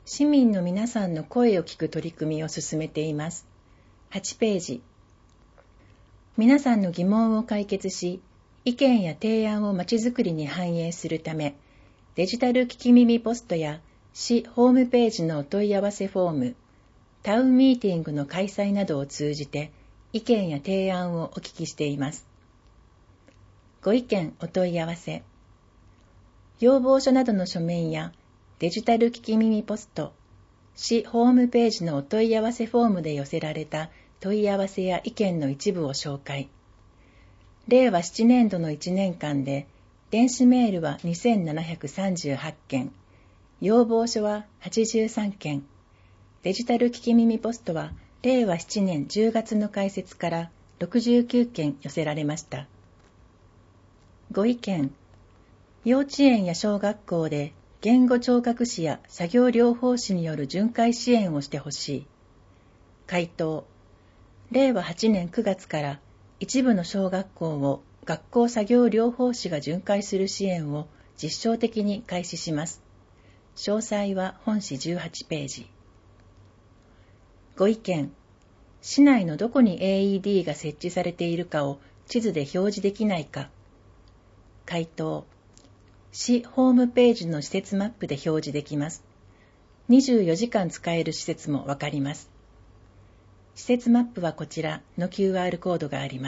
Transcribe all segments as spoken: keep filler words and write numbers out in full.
市民の皆さんの声を聞く取り組みを進めています。はちページ。皆さんの疑問を解決し、意見や提案をまちづくりに反映するため、デジタル聞き耳ポストや市ホームページのお問い合わせフォーム、タウンミーティングの開催などを通じて意見や提案をお聞きしています。ご意見お問い合わせ。要望書などの書面やデジタル聞き耳ポスト、市ホームページのお問い合わせフォームで寄せられた問い合わせや意見の一部を紹介。れいわななねんどのいちねんかんで電子メールはにせんななひゃくさんじゅうはちけん、要望書ははちじゅうさんけん、デジタル聞き耳ポストはれいわななねんじゅうがつの開設からろくじゅうきゅうけん寄せられました。ご意見。幼稚園や小学校で言語聴覚士や作業療法士による巡回支援をしてほしい。回答。れいわはちねんくがつから一部の小学校を学校作業療法士が巡回する支援を実証的に開始します。詳細は本誌じゅうはちページ。ご意見。市内のどこに エーイーディー が設置されているかを地図で表示できないか。回答。市ホームページの施設マップで表示できます。にじゅうよじかん使える施設もわかります。施設マップはこちらの キューアール コードがあります。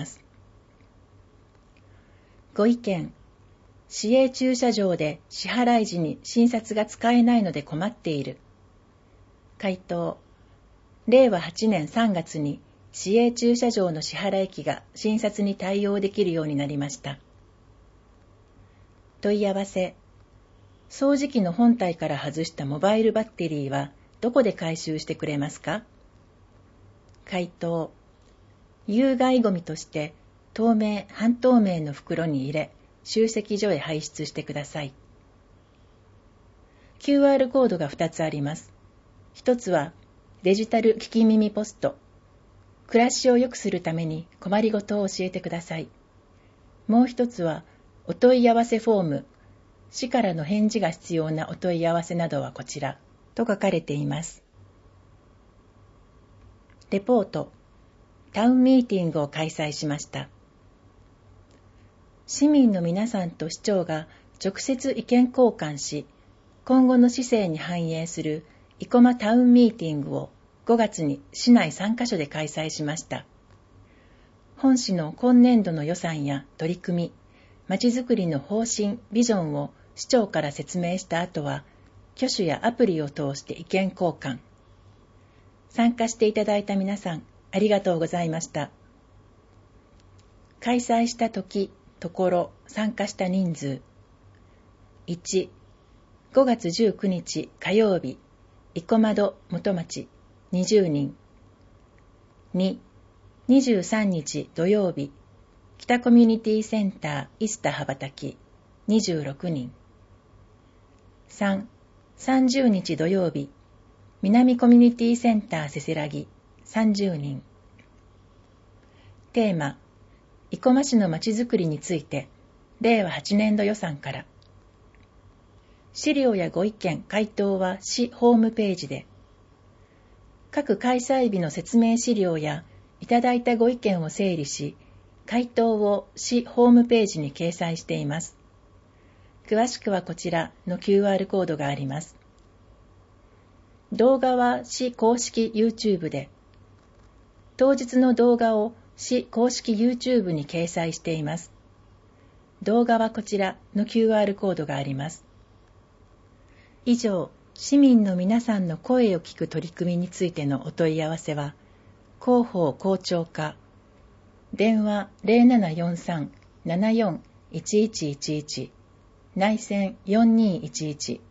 ご意見。市営駐車場で支払い時に診察が使えないので困っている。回答。れいわはちねんさんがつに市営駐車場の支払い機が診察に対応できるようになりました。問い合わせ。掃除機の本体から外したモバイルバッテリーはどこで回収してくれますか？回答。有害ゴミとして透明、半透明の袋に入れ、集積所へ排出してください。キューアール コードがふたつあります。ひとつはデジタル聞き耳ポスト。暮らしを良くするために困りごとを教えてください。もう一つはお問い合わせフォーム。市からの返事が必要なお問い合わせなどはこちらと書かれています。レポート。タウンミーティングを開催しました。市民の皆さんと市長が直接意見交換し、今後の市政に反映する生駒タウンミーティングをごがつに市内さんかしょで開催しました。本市の今年度の予算や取り組み、まちづくりの方針、ビジョンを市長から説明した後は、挙手やアプリを通して意見交換。参加していただいた皆さん、ありがとうございました。開催した時、ところ、参加した人数。いち、ごがつじゅうくにち火曜日、生駒戸元町にじゅうにん。に、にじゅうさんにち土曜日、北コミュニティセンターイスタ羽ばたきにじゅうろくにん。さん、さんじゅうにち土曜日、南コミュニティセンターせせらぎさんじゅうにん。テーマ、生駒市のまちづくりについて、れいわはちねんど予算から。資料やご意見、回答は市ホームページで。各開催日の説明資料やいただいたご意見を整理し、回答を市ホームページに掲載しています。詳しくはこちらの キューアール コードがあります。動画は市公式 YouTube で、当日の動画を市公式 YouTube に掲載しています。動画はこちらの キューアール コードがあります。以上、市民の皆さんの声を聞く取り組みについてのお問い合わせは、広報広聴課、電話 ゼロななよんさん ななよん いちいちいちいち、内線よんにいちいち